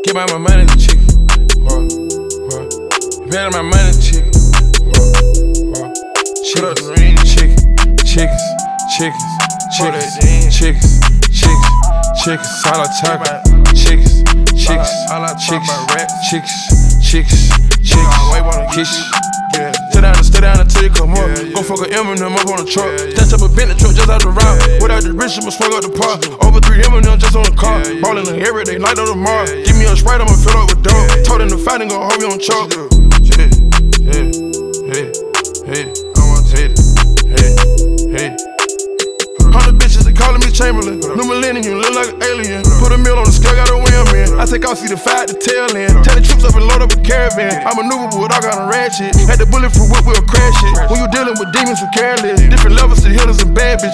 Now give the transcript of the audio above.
Keep out my money, chicken. Better my money, chicken. Chickens, all I talk about. Chickens, Stay down until you come up. Go fuck a Eminem up on the truck. Snatch up a Bentley truck just out the route. Without the rich, I'ma swing up the park. Over 3 Eminem just on the car. Ballin' every day, night on the mark. Give me a Sprite, I'ma fill up with dope. Told him to fight and gon' hold me on choke. I want to hate it. 100 bitches, they calling me Chamberlain. New millennium, you look like an alien. Put a meal on the scale, got a wham in. I take off, see the fire at the tail end. Tell the troops up and load up a caravan. I maneuver with all kind of ratchet. Had the bullet for whip, we'll crash it. When you dealing with demons who careless. Different levels to hitters and bad bitches.